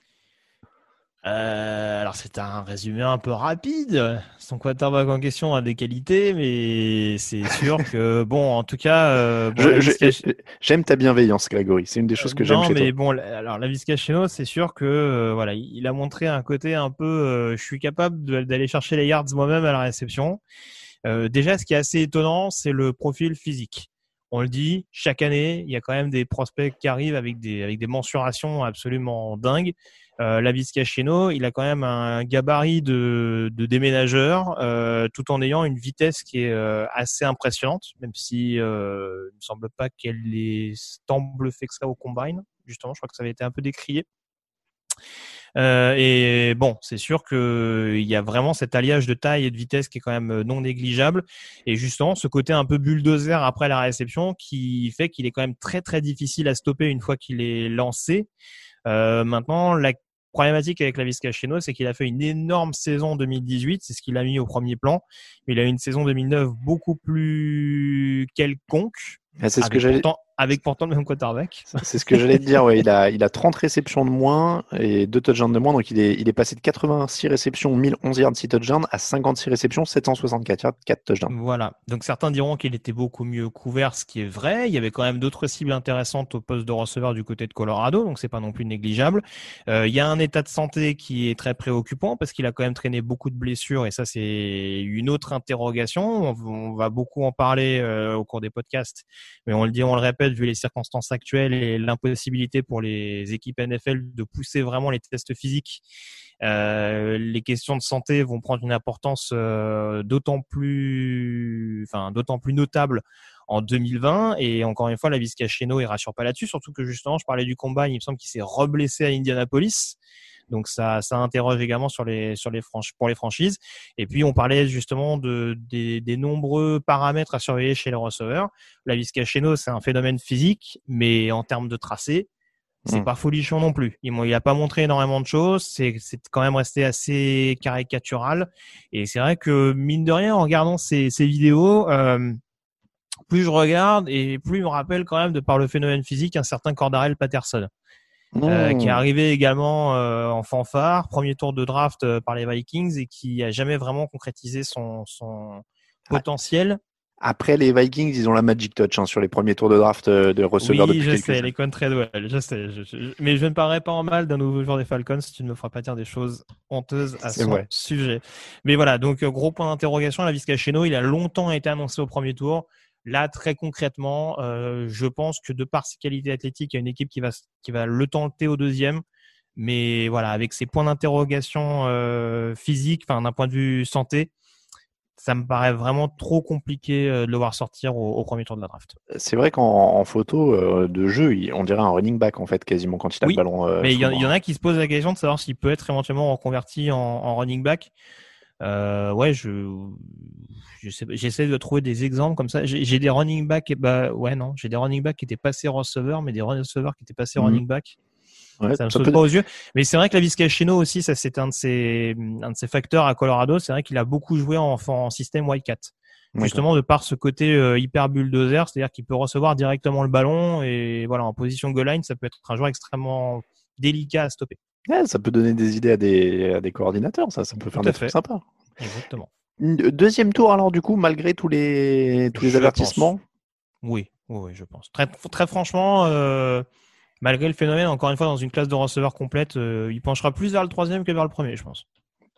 Euh, alors c'est un résumé un peu rapide. Son quarterback en question a des qualités, mais c'est sûr que bon, en tout cas, euh, bon, je, je, Cache... j'aime ta bienveillance, Grégory. C'est une des choses que euh, j'aime non, chez mais toi. bon, alors la Vizcacheno, c'est sûr que euh, voilà, il a montré un côté un peu, euh, je suis capable de, d'aller chercher les yards moi-même à la réception. Euh, déjà, ce qui est assez étonnant, c'est le profil physique. On le dit, chaque année, il y a quand même des prospects qui arrivent avec des avec des mensurations absolument dingues. Euh, la Vizcacheno, il a quand même un gabarit de, de déménageur, euh, tout en ayant une vitesse qui est euh, assez impressionnante, même si euh, il me semble pas qu'elle est tant bluffée que ça au combine. Justement, je crois que ça avait été un peu décrié. Euh, et bon, c'est sûr que il y a vraiment cet alliage de taille et de vitesse qui est quand même non négligeable. Et justement, ce côté un peu bulldozer après la réception qui fait qu'il est quand même très très difficile à stopper une fois qu'il est lancé. Euh, maintenant, la problématique avec la Vizcacheno, c'est qu'il a fait une énorme saison deux mille dix-huit, c'est ce qu'il a mis au premier plan. Mais il a eu une saison deux mille neuf beaucoup plus quelconque. Ah, c'est ce avec que j'allais. Pourtant, avec pourtant le même quarterback. C'est ce que j'allais te dire, ouais. Il a, il a trente réceptions de moins et deux touchdowns de moins. Donc, il est, il est passé de quatre-vingt-six réceptions, mille onze yards, six touchdowns à cinquante-six réceptions, sept cent soixante-quatre yards, quatre touchdowns. Voilà. Donc, certains diront qu'il était beaucoup mieux couvert, ce qui est vrai. Il y avait quand même d'autres cibles intéressantes au poste de receveur du côté de Colorado. Donc, c'est pas non plus négligeable. Euh, il y a un état de santé qui est très préoccupant parce qu'il a quand même traîné beaucoup de blessures et ça, c'est une autre interrogation. On, on va beaucoup en parler euh, au cours des podcasts. Mais on le dit, on le répète, vu les circonstances actuelles et l'impossibilité pour les équipes N F L de pousser vraiment les tests physiques, euh, les questions de santé vont prendre une importance euh, d'autant plus, enfin, d'autant plus notable en deux mille vingt. Et encore une fois, la Vizcacheno, il rassure pas là-dessus, surtout que justement, je parlais du combat, il me semble qu'il s'est reblessé à Indianapolis. Donc ça, ça interroge également sur les sur les franch- pour les franchises. Et puis on parlait justement de des, des nombreux paramètres à surveiller chez les receveurs. La Vizcacheno, c'est un phénomène physique, mais en termes de tracé, c'est mmh. pas folichon non plus. Il il a pas montré énormément de choses. C'est c'est quand même resté assez caricatural. Et c'est vrai que mine de rien, en regardant ces ces vidéos, euh, plus je regarde et plus il me rappelle quand même de par le phénomène physique un certain Cordarrelle Patterson. Mmh. Euh, qui est arrivé également euh, en fanfare, premier tour de draft euh, par les Vikings et qui a jamais vraiment concrétisé son, son potentiel. Après, les Vikings, ils ont la magic touch hein, sur les premiers tours de draft euh, de receveurs oui, depuis je quelques sais, années. les Treadwell, je sais, je, je, mais je ne parlerai pas en mal d'un nouveau joueur des Falcons si tu ne me feras pas dire des choses honteuses à C'est son vrai. sujet. Mais voilà, donc gros point d'interrogation, la Vizcacheno, il a longtemps été annoncé au premier tour. Là, très concrètement, euh, je pense que de par ses qualités athlétiques, il y a une équipe qui va qui va le tenter au deuxième. Mais voilà, avec ses points d'interrogation euh, physiques, enfin d'un point de vue santé, ça me paraît vraiment trop compliqué de le voir sortir au, au premier tour de la draft. C'est vrai qu'en en photo euh, de jeu, il, on dirait un running back en fait, quasiment quand il a oui, le ballon. Euh, mais il y, y en a qui se posent la question de savoir s'il peut être éventuellement reconverti en, en running back. Euh, ouais, je, je sais, j'essaie de trouver des exemples comme ça. J'ai, j'ai des running back, bah ouais non, j'ai des running back qui étaient passés receveurs, mais des receveurs qui étaient passés mmh. running back. Ouais, ça me saute peut... pas aux yeux. Mais c'est vrai que la Vizcacheno aussi, ça c'est un de ses, un de ses facteurs à Colorado. C'est vrai qu'il a beaucoup joué en, en système Wildcat. Ouais, justement, ouais. de par ce côté euh, hyper bulldozer, c'est-à-dire qu'il peut recevoir directement le ballon et voilà, en position goal line, ça peut être un joueur extrêmement délicat à stopper. Ouais, ça peut donner des idées à des, à des coordinateurs, ça, ça peut faire des trucs sympas. Exactement. Deuxième tour, alors, du coup, malgré tous les, tous les je avertissements pense. Oui, oui, oui, je pense. Très, très franchement, euh, malgré le phénomène, encore une fois, dans une classe de receveurs complète, euh, il penchera plus vers le troisième que vers le premier, je pense.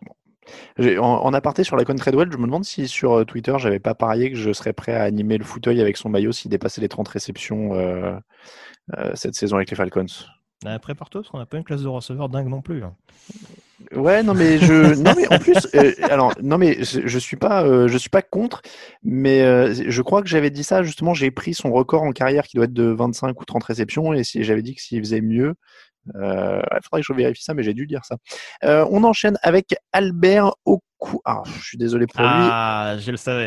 J'ai, en, en aparté sur la con Treadwell, je me demande si sur Twitter, j'avais pas parié que je serais prêt à animer le fauteuil avec son maillot s'il dépassait les trente réceptions euh, euh, cette saison avec les Falcons. Ah, prépare-toi, parce qu'on n'a pas une classe de receveurs dingue non plus. Hein. Ouais, non mais je, non mais en plus, euh, alors non mais je, je suis pas, euh, je suis pas contre, mais euh, je crois que j'avais dit ça justement. J'ai pris son record en carrière qui doit être de vingt-cinq ou trente réceptions et si j'avais dit que s'il faisait mieux, euh, il faudrait que je vérifie ça, mais j'ai dû dire ça. Euh, on enchaîne avec Albert Oku. Ah, je suis désolé pour lui. Ah, je le savais.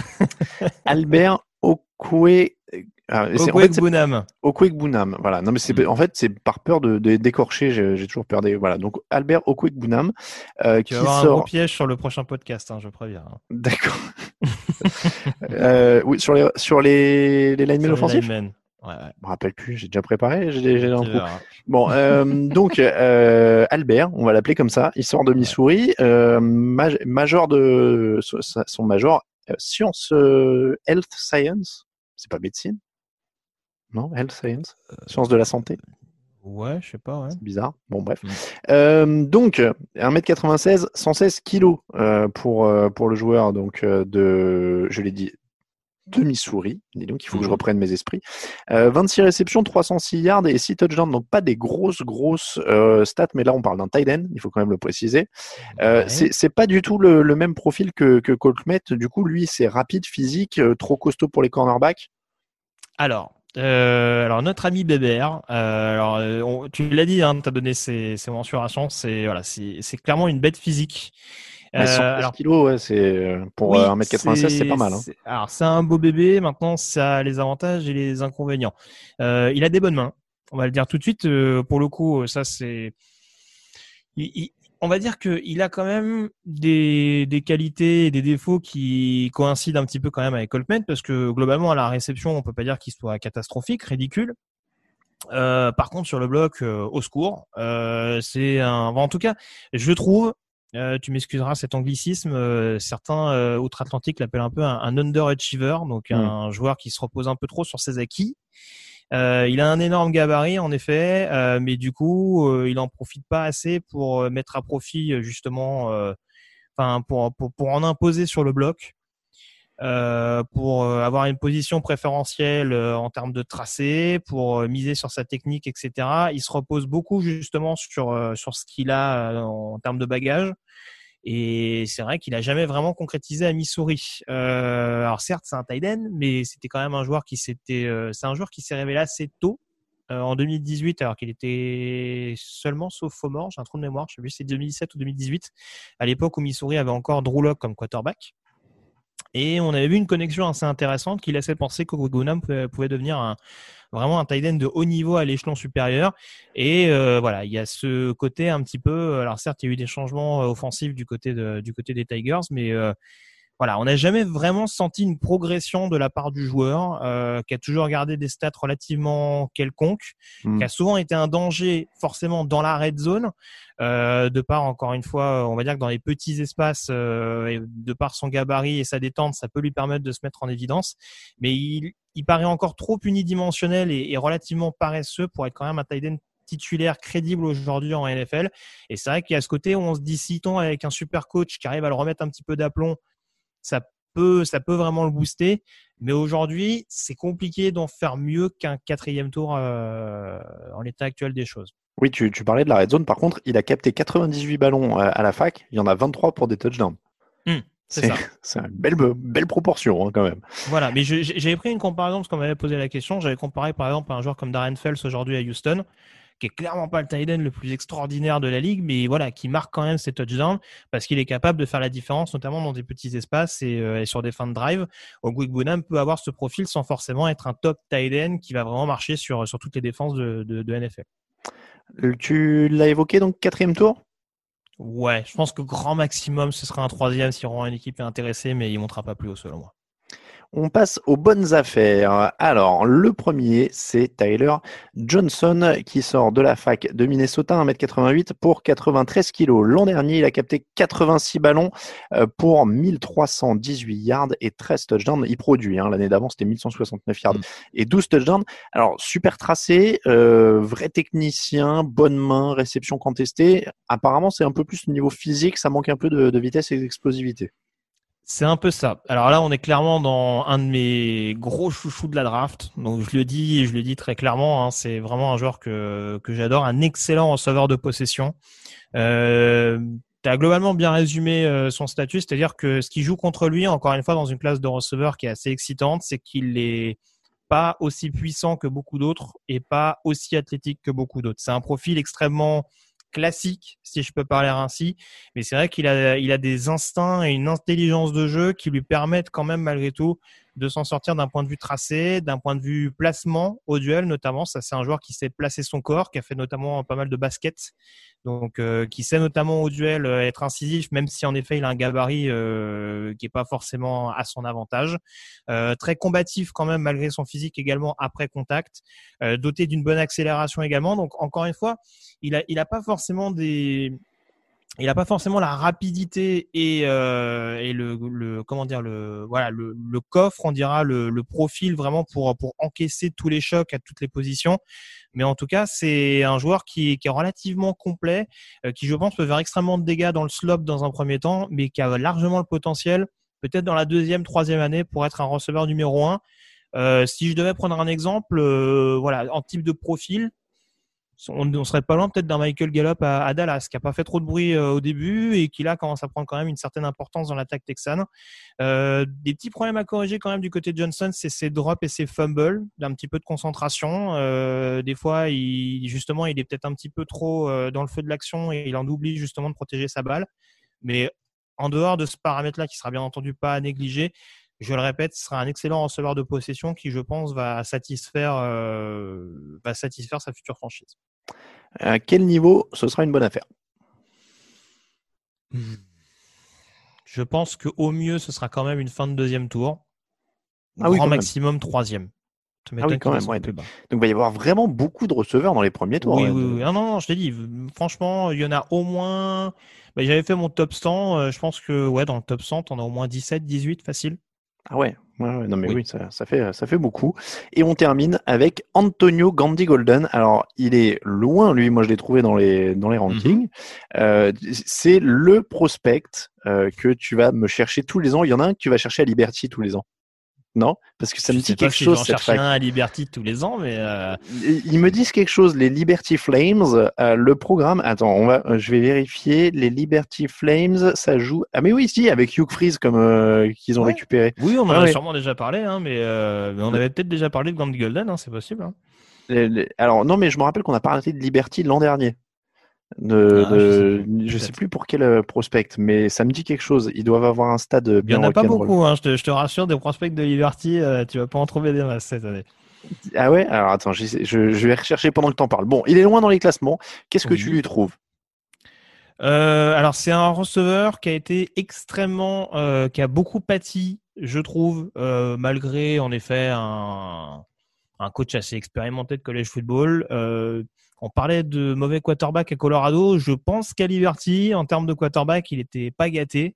Albert Okwe. Ah, Okwuegbunam. Okwuegbunam, voilà. Non mais c'est mm. en fait c'est par peur de, de d'écorcher, j'ai, j'ai toujours peur des voilà. Donc Albert Okwuegbunam euh, tu qui vas avoir sort... un gros piège sur le prochain podcast, hein, je préviens. Hein. D'accord. euh, oui, sur les sur les les linemen offensifs. Ouais, ouais. Je me rappelle plus, j'ai déjà préparé, j'ai, j'ai un trou. verras. Bon, euh, donc euh, Albert, on va l'appeler comme ça. Il sort de Missouri, euh, maj- major de son major euh, science, euh, health science. C'est pas médecine, non? Health science, sciences de la santé. Ouais, je sais pas, ouais. C'est bizarre. Bon, bref. Mm. Euh, donc, un mètre quatre-vingt-seize, cent seize kilos euh, pour, euh, pour le joueur donc, euh, de, je l'ai dit, de Missouri. Et donc, il faut que je reprenne mes esprits. Euh, vingt-six réceptions, trois cent six yards et six touchdowns. Donc, pas des grosses, grosses euh, stats, mais là, on parle d'un tight end. Il faut quand même le préciser. Euh, Ouais. c'est, c'est pas du tout le, le même profil que, que Cole Kmet. Du coup, lui, c'est rapide, physique, euh, trop costaud pour les cornerbacks. Alors, euh, alors notre ami Bébert, euh, alors euh, on- tu l'as dit, hein, tu as donné ses, ses mensurations, c'est voilà, c'est, c'est clairement une bête physique. Mais cent Euh, seize alors kilos, ouais, c'est, euh, pour oui, euh, un mètre quatre-vingt-seize, c'est pas mal. Hein. c'est- alors c'est un beau bébé. Maintenant, ça a les avantages et les inconvénients. Euh, il a des bonnes mains. On va le dire tout de suite. Euh, pour le coup, ça c'est. Il, il- on va dire que il a quand même des, des qualités et des défauts qui coïncident un petit peu quand même avec Coltman, parce que globalement à la réception, on peut pas dire qu'il soit catastrophique, ridicule. Euh, par contre, sur le bloc, euh, au secours, euh, c'est un. En tout cas, je trouve. Euh, tu m'excuseras cet anglicisme. Euh, certains euh, outre-Atlantique l'appellent un peu un, un underachiever, donc Mm. un joueur qui se repose un peu trop sur ses acquis. Euh, il a un énorme gabarit en effet, euh, mais du coup, euh, il en profite pas assez pour euh, mettre à profit justement, euh, enfin pour, pour pour en imposer sur le bloc. Euh, pour euh, avoir une position préférentielle euh, en termes de tracé, pour euh, miser sur sa technique, et cetera. Il se repose beaucoup justement sur euh, sur ce qu'il a euh, en termes de bagages. Et c'est vrai qu'il a jamais vraiment concrétisé à Missouri. Euh, alors certes, c'est un tight end, mais c'était quand même un joueur qui s'était, euh, c'est un joueur qui s'est révélé assez tôt. Euh, en deux mille dix-huit, alors qu'il était seulement sophomore, j'ai un trou de mémoire, je sais plus si c'est deux mille dix-sept ou deux mille dix-huit, à l'époque où Missouri avait encore Drew Lock comme quarterback. Et on avait vu une connexion assez intéressante qui laissait penser qu'Ogunam pouvait, pouvait devenir un, vraiment un tight end de haut niveau à l'échelon supérieur. Et euh, voilà, il y a ce côté un petit peu. Alors certes, il y a eu des changements offensifs du côté de, du côté des Tigers, mais euh, voilà, on n'a jamais vraiment senti une progression de la part du joueur, euh, qui a toujours gardé des stats relativement quelconques, Mm. qui a souvent été un danger forcément dans la red zone, euh, de par encore une fois, on va dire que dans les petits espaces, euh, et de par son gabarit et sa détente, ça peut lui permettre de se mettre en évidence, mais il, il paraît encore trop unidimensionnel et, et relativement paresseux pour être quand même un tight end titulaire crédible aujourd'hui en N F L. Et c'est vrai qu'il y a ce côté où on se dit, citons avec un super coach qui arrive à le remettre un petit peu d'aplomb, ça peut, ça peut vraiment le booster. Mais aujourd'hui, c'est compliqué d'en faire mieux qu'un quatrième tour euh, en l'état actuel des choses. Oui, tu, tu parlais de la red zone. Par contre, il a capté quatre-vingt-dix-huit ballons à, à la fac. Il y en a vingt-trois pour des touchdowns. Mmh, c'est, c'est, ça. c'est une belle, belle proportion hein, quand même. Voilà, mais je, j'avais pris une comparaison parce qu'on m'avait posé la question. J'avais comparé par exemple à un joueur comme Darren Fells aujourd'hui à Houston, qui est clairement pas le tight end le plus extraordinaire de la ligue, mais voilà, qui marque quand même ses touchdowns parce qu'il est capable de faire la différence, notamment dans des petits espaces et, euh, et sur des fins de drive. Okwuegbunam peut avoir ce profil sans forcément être un top tight end qui va vraiment marcher sur, sur toutes les défenses de, de, de N F L. Tu l'as évoqué, donc quatrième tour? Ouais, je pense que grand maximum, ce sera un troisième si vraiment une équipe est intéressée, mais il montera pas plus haut selon moi. On passe aux bonnes affaires. Alors, le premier, c'est Tyler Johnson qui sort de la fac de Minnesota, un mètre quatre-vingt-huit pour quatre-vingt-treize kilos. L'an dernier, il a capté quatre-vingt-six ballons pour mille trois cent dix-huit yards et treize touchdowns. Il produit, hein. L'année d'avant, c'était mille cent soixante-neuf yards mmh. et douze touchdowns. Alors, super tracé, euh, vrai technicien, bonne main, réception contestée. Apparemment, c'est un peu plus au niveau physique, ça manque un peu de, de vitesse et d'explosivité. C'est un peu ça. Alors là, on est clairement dans un de mes gros chouchous de la draft. Donc je le dis et je le dis très clairement, hein, c'est vraiment un joueur que que j'adore, un excellent receveur de possession. Euh, tu as globalement bien résumé euh, son statut, c'est-à-dire que ce qui joue contre lui, encore une fois, dans une classe de receveur qui est assez excitante, c'est qu'il est pas aussi puissant que beaucoup d'autres et pas aussi athlétique que beaucoup d'autres. C'est un profil extrêmement classique, si je peux parler ainsi, mais c'est vrai qu'il a, il a des instincts et une intelligence de jeu qui lui permettent quand même malgré tout de s'en sortir d'un point de vue tracé, d'un point de vue placement au duel notamment. Ça, c'est un joueur qui sait placer son corps, qui a fait notamment pas mal de basket, donc euh, qui sait notamment au duel euh, être incisif, même si en effet il a un gabarit euh, qui est pas forcément à son avantage. Euh, très combatif quand même malgré son physique également après contact, euh, doté d'une bonne accélération également. Donc encore une fois, il a il a pas forcément des il n'a pas forcément la rapidité et, euh, et le, le comment dire le voilà le, le coffre, on dira le, le profil vraiment pour pour encaisser tous les chocs à toutes les positions. Mais en tout cas, c'est un joueur qui, qui est relativement complet, euh, qui je pense peut faire extrêmement de dégâts dans le slop dans un premier temps, mais qui a largement le potentiel, peut-être dans la deuxième, troisième année, pour être un receveur numéro un. Euh, si je devais prendre un exemple, euh, voilà, en type de profil. On, on serait pas loin peut-être d'un Michael Gallup à, à Dallas, qui a pas fait trop de bruit euh, au début et qui là commence à prendre quand même une certaine importance dans l'attaque texane. Euh, des petits problèmes à corriger quand même du côté de Johnson, c'est ses drops et ses fumbles, d'un petit peu de concentration. Euh, des fois, il, justement, il est peut-être un petit peu trop euh, dans le feu de l'action et il en oublie justement de protéger sa balle. Mais en dehors de ce paramètre-là, qui sera bien entendu pas à négliger, je le répète, ce sera un excellent receveur de possession qui, je pense, va satisfaire, euh, va satisfaire sa future franchise. À quel niveau ce sera une bonne affaire? Je pense qu'au mieux, ce sera quand même une fin de deuxième tour. Ah Grand oui, maximum troisième. Ah oui, quand même. Ouais. Donc, donc, il va y avoir vraiment beaucoup de receveurs dans les premiers tours. Oui, ouais, oui, de... oui. Ah non, non, je t'ai dit, franchement, il y en a au moins. Bah, j'avais fait mon top cent. Euh, je pense que ouais, dans le top cent, on a au moins dix-sept, dix-huit facile. Ah ouais, ouais, ouais, non mais oui, Oui. ça, ça fait ça fait beaucoup. Et on termine avec Antonio Gandy Golden. Alors il est loin, lui, moi je l'ai trouvé dans les dans les rankings. Mm-hmm. Euh, c'est le prospect euh, que tu vas me chercher tous les ans. Il y en a un que tu vas chercher à Liberty tous les ans. Non, parce que ça je me dit quelque si chose. J'en cette cherche fac. un à Liberty tous les ans, mais euh... ils me disent quelque chose. Les Liberty Flames, euh, le programme. Attends, on va, je vais vérifier. Les Liberty Flames, ça joue. Ah mais oui, si, avec Hugh Freeze comme euh, qu'ils ont ouais. récupéré. Oui, on en ouais, a ouais. sûrement déjà parlé, hein, mais, euh, mais on avait peut-être déjà parlé de Gandy Golden, hein, c'est possible. Hein. Les, les... Alors non, mais je me rappelle qu'on a parlé de Liberty l'an dernier. De, ah, de, je sais plus, je sais plus pour quel prospect, mais ça me dit quelque chose. Ils doivent avoir un stade bien. Il y en a pas beaucoup, hein, je, te, je te rassure, des prospects de Liberty, euh, tu vas pas en trouver des masses cette année. Ah ouais. Alors attends, je, je, je vais rechercher pendant que t'en parles. Bon, il est loin dans les classements. Qu'est-ce que oui. tu lui trouves? euh, Alors c'est un receveur qui a été extrêmement, euh, qui a beaucoup pâti, je trouve, euh, malgré en effet un, un coach assez expérimenté de college football. Euh, On parlait de mauvais quarterback à Colorado. Je pense qu'à Liberty, en termes de quarterback, il était pas gâté.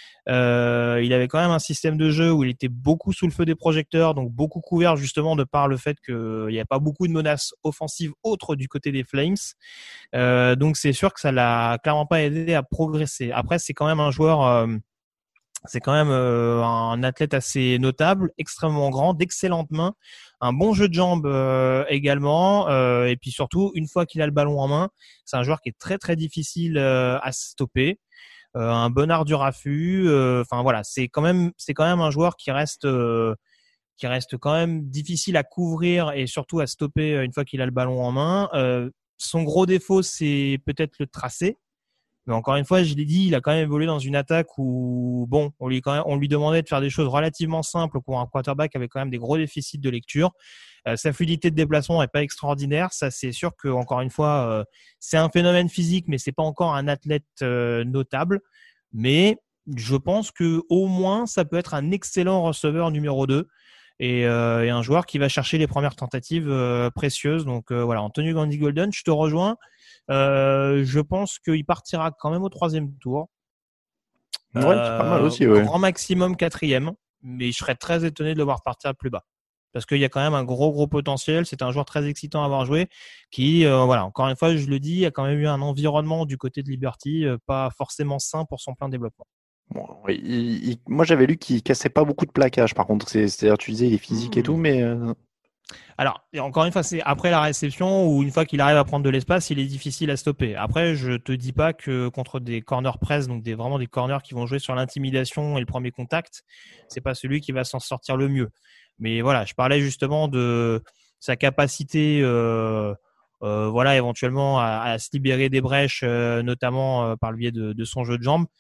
Euh, il avait quand même un système de jeu où il était beaucoup sous le feu des projecteurs, donc beaucoup couvert justement de par le fait qu'il n'y a pas beaucoup de menaces offensives autres du côté des Flames. Euh, donc c'est sûr que ça l'a clairement pas aidé à progresser. Après, c'est quand même un joueur... Euh, C'est quand même euh, un athlète assez notable, extrêmement grand, d'excellentes mains, un bon jeu de jambes euh, également, euh, et puis surtout, une fois qu'il a le ballon en main, c'est un joueur qui est très très difficile euh, à stopper, euh, un bon art du raffut. Enfin euh, voilà, c'est quand même c'est quand même un joueur qui reste euh, qui reste quand même difficile à couvrir et surtout à stopper une fois qu'il a le ballon en main. Euh, son gros défaut, c'est peut-être le tracé. Mais encore une fois, je l'ai dit, il a quand même évolué dans une attaque où, bon, on lui, quand même, on lui demandait de faire des choses relativement simples pour un quarterback avec quand même des gros déficits de lecture. Euh, sa fluidité de déplacement est pas extraordinaire. Ça, c'est sûr que, encore une fois, euh, c'est un phénomène physique, mais c'est pas encore un athlète euh, notable. Mais je pense que au moins, ça peut être un excellent receveur numéro deux. Et, euh, et un joueur qui va chercher les premières tentatives euh, précieuses. Donc euh, voilà, Antonio Gandy Golden, je te rejoins. Euh, je pense qu'il partira quand même au troisième tour. Ouais, euh, c'est pas mal aussi. Ouais. Grand maximum quatrième, mais je serais très étonné de le voir partir plus bas. Parce qu'il y a quand même un gros gros potentiel. C'est un joueur très excitant à avoir joué, qui, euh, voilà, encore une fois, je le dis, a quand même eu un environnement du côté de Liberty euh, pas forcément sain pour son plein développement. Bon, il, il, moi j'avais lu qu'il cassait pas beaucoup de plaquages. Par contre, c'est, c'est-à-dire tu disais il est physique mmh. et tout, mais euh... alors encore une fois, c'est après la réception ou une fois qu'il arrive à prendre de l'espace, il est difficile à stopper. Après, je te dis pas que contre des corner press, donc des vraiment des corners qui vont jouer sur l'intimidation et le premier contact, c'est pas celui qui va s'en sortir le mieux. Mais voilà, je parlais justement de sa capacité, euh, euh, voilà, éventuellement à, à se libérer des brèches, euh, notamment euh, par le biais de, de son jeu de jambes.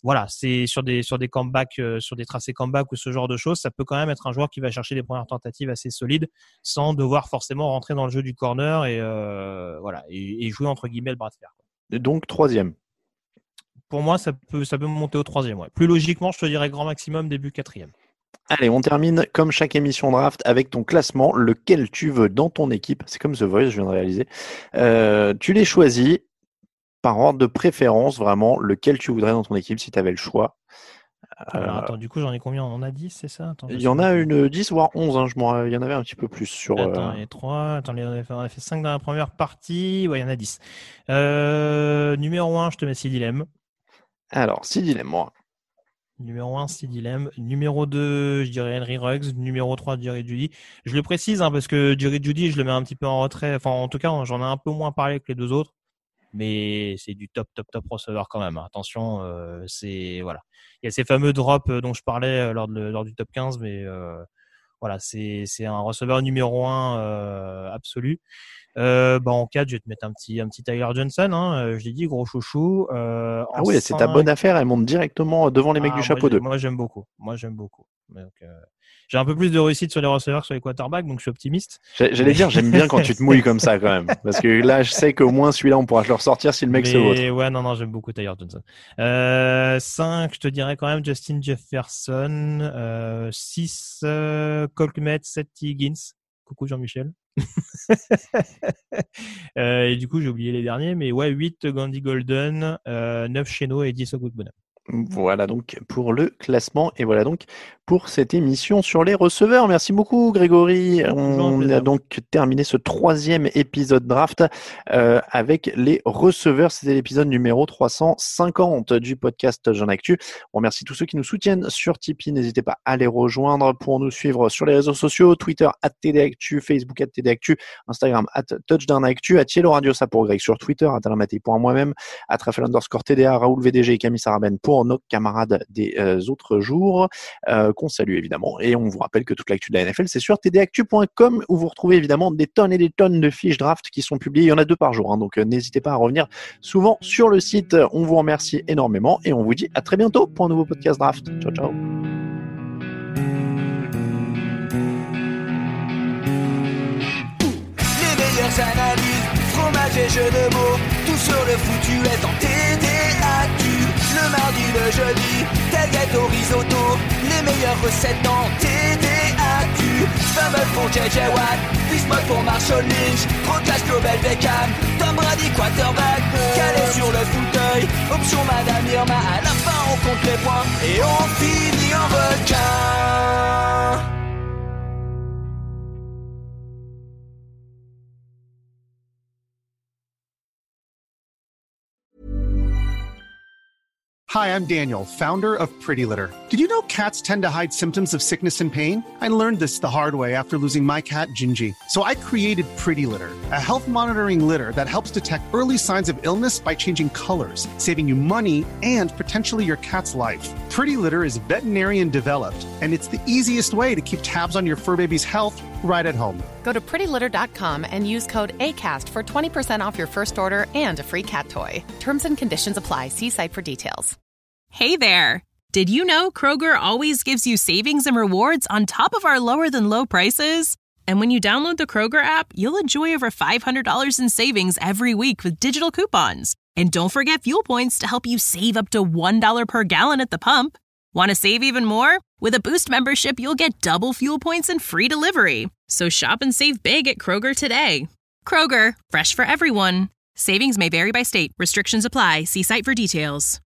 voilà, c'est sur des sur des comebacks, euh, sur des tracés comeback ou ce genre de choses, ça peut quand même être un joueur qui va chercher des premières tentatives assez solides sans devoir forcément rentrer dans le jeu du corner et euh, voilà et, et jouer entre guillemets le bras de fer. Et donc troisième. Pour moi, ça peut ça peut monter au troisième. Ouais. Plus logiquement, je te dirais grand maximum début quatrième. Allez, on termine comme chaque émission draft avec ton classement, lequel tu veux dans ton équipe. C'est comme The Voice, je viens de réaliser. Euh, tu les choisis par ordre de préférence, vraiment, lequel tu voudrais dans ton équipe si tu avais le choix. Alors, euh, attends, du coup, j'en ai combien ? On a dix, c'est ça ? Attends, il y en a une dix, voire onze. Hein, je m'en... Il y en avait un petit peu plus sur... Attends, il y a trois. Attends, on a fait, on a fait cinq dans la première partie. Ouais, il y en a dix. Euh, numéro un, je te mets Sid Dilem. Alors, Sid Dilem, moi. Numéro un, Sid Dilem. Numéro deux, je dirais Henry Ruggs. Numéro trois, Jerry Jeudy. Je le précise, hein, parce que Jerry Jeudy, je le mets un petit peu en retrait. Enfin, en tout cas, j'en ai un peu moins parlé que les deux autres. Mais c'est du top, top, top receveur quand même. Attention, euh, c'est voilà. Il y a ces fameux drops dont je parlais lors, de, lors du top quinze, mais euh, voilà, c'est c'est un receveur numéro un euh, absolu. Euh, bah en quatre, je vais te mettre un petit un petit Tyler Johnson. Hein, je l'ai dit, gros chouchou. Euh, ah oui, c'est ta bonne affaire. Elle monte directement devant les mecs ah, du chapeau deux. Moi, j'aime beaucoup. Moi, j'aime beaucoup. Donc, euh, j'ai un peu plus de réussite sur les receveurs que sur les quarterbacks, donc je suis optimiste. J'allais mais... dire, j'aime bien quand tu te mouilles comme ça quand même, parce que là, je sais qu'au moins celui-là, on pourra le ressortir si le mec mais, se vautre. Ouais, non, non, j'aime beaucoup Tyler Johnson. Euh, cinq, je te dirais quand même Justin Jefferson. Euh, six, euh, Colt Kmet, sept, T. Higgins. Coucou Jean-Michel. euh, et du coup, j'ai oublié les derniers, mais ouais, huit, Gandy Golden, euh, neuf, Cheno et dix, Ogbonnem. Voilà donc pour le classement et voilà donc pour cette émission sur les receveurs. Merci beaucoup Grégory. On a donc terminé ce troisième épisode draft euh, avec les receveurs. C'était l'épisode numéro trois cent cinquante du podcast Jeune Actu. On remercie tous ceux qui nous soutiennent sur Tipeee. N'hésitez pas à les rejoindre pour nous suivre sur les réseaux sociaux, Twitter at T D Actu, Facebook at T D Actu, Instagram at Touchdown Actu, at Yellow Radio, ça pour Greg sur Twitter, at Alamatei pour moi-même, at Raphaël underscore T D A, Raoul V D G et Camille Saraben pour nos camarades des euh, autres jours. Euh, qu'on salue évidemment. Et on vous rappelle que toute l'actu de la N F L, c'est sur T D actu point com où vous retrouvez évidemment des tonnes et des tonnes de fiches draft qui sont publiées. Il y en a deux par jour, hein, donc euh, n'hésitez pas à revenir souvent sur le site. On vous remercie énormément et on vous dit à très bientôt pour un nouveau podcast draft. Ciao, ciao. Les meilleures analyses, fromage et jeux de mots, tout sur le foutu est en T D actu. Le mardi, le jeudi, tailgate au risotto, les meilleures recettes en T D actu. Fumble pour J J Watt, Bismuth pour Marshall Lynch, Proclash Global Beckham, Tom Brady quarterback, calé sur le fauteuil, option Madame Irma, à la fin on compte les points et on finit en requin. Hi, I'm Daniel, founder of Pretty Litter. Did you know cats tend to hide symptoms of sickness and pain? I learned this the hard way after losing my cat, Gingy. So I created Pretty Litter, a health monitoring litter that helps detect early signs of illness by changing colors, saving you money and potentially your cat's life. Pretty Litter is veterinarian developed, and it's the easiest way to keep tabs on your fur baby's health right at home. Go to pretty litter dot com and use code ACAST for twenty percent off your first order and a free cat toy. Terms and conditions apply. See site for details. Hey there! Did you know Kroger always gives you savings and rewards on top of our lower-than-low prices? And when you download the Kroger app, you'll enjoy over five hundred dollars in savings every week with digital coupons. And don't forget fuel points to help you save up to one dollar per gallon at the pump. Want to save even more? With a Boost membership, you'll get double fuel points and free delivery. So shop and save big at Kroger today. Kroger, fresh for everyone. Savings may vary by state. Restrictions apply. See site for details.